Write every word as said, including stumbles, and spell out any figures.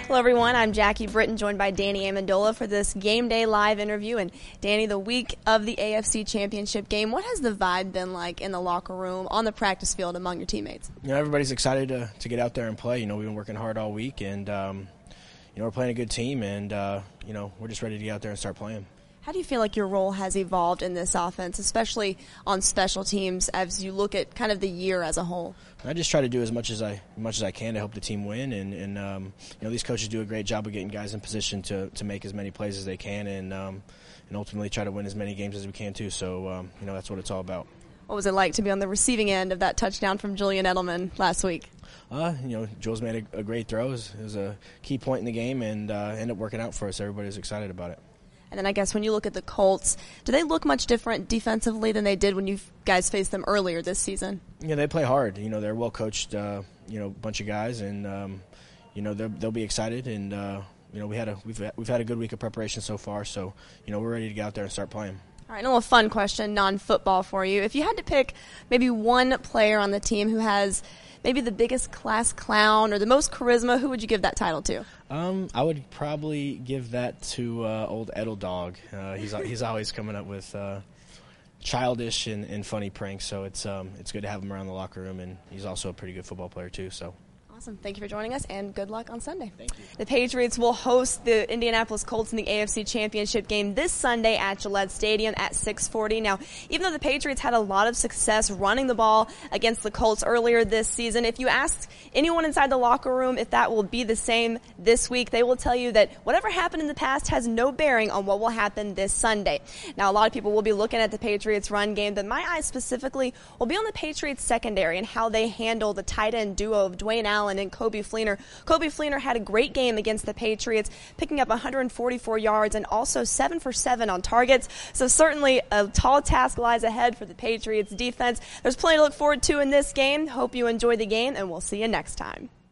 Hello, everyone. I'm Jackie Britton, joined by Danny Amendola for this Game Day Live interview. And Danny, the week of the A F C Championship game, what has the vibe been like in the locker room, on the practice field, among your teammates? You know, everybody's excited to, to get out there and play. You know, we've been working hard all week, and, um, you know, we're playing a good team, and, uh, you know, we're just ready to get out there and start playing. How do you feel like your role has evolved in this offense, especially on special teams, as you look at kind of the year as a whole? I just try to do as much as I as much as I can to help the team win, and, and um, you know, these coaches do a great job of getting guys in position to, to make as many plays as they can, and um, and ultimately try to win as many games as we can too. So um, you know, that's what it's all about. What was it like to be on the receiving end of that touchdown from Julian Edelman last week? Uh, you know, Jules made a, a great throw. It was, it was a key point in the game, and uh, ended up working out for us. Everybody was excited about it. And then I guess when you look at the Colts, do they look much different defensively than they did when you guys faced them earlier this season? Yeah, they play hard. You know, they're a well-coached, uh, you know, bunch of guys, and um, you know, they'll be excited. And uh, you know, we had a we've we've had a good week of preparation so far. So you know, we're ready to get out there and start playing. All right, a little fun question, non-football for you. If you had to pick maybe one player on the team who has maybe the biggest class clown or the most charisma, who would you give that title to? Um, I would probably give that to uh, old Edel Dog. Uh, he's he's always coming up with uh, childish and, and funny pranks, so it's um, it's good to have him around the locker room, and he's also a pretty good football player too. So. Awesome. Thank you for joining us, and good luck on Sunday. Thank you. The Patriots will host the Indianapolis Colts in the A F C Championship game this Sunday at Gillette Stadium at six forty. Now, even though the Patriots had a lot of success running the ball against the Colts earlier this season, if you ask anyone inside the locker room if that will be the same this week, they will tell you that whatever happened in the past has no bearing on what will happen this Sunday. Now, a lot of people will be looking at the Patriots run game, but my eyes specifically will be on the Patriots secondary and how they handle the tight end duo of Dwayne Allen and Coby Fleener. Coby Fleener had a great game against the Patriots, picking up one hundred forty-four yards and also seven for seven on targets. So certainly a tall task lies ahead for the Patriots defense. There's plenty to look forward to in this game. Hope you enjoy the game, and we'll see you next time.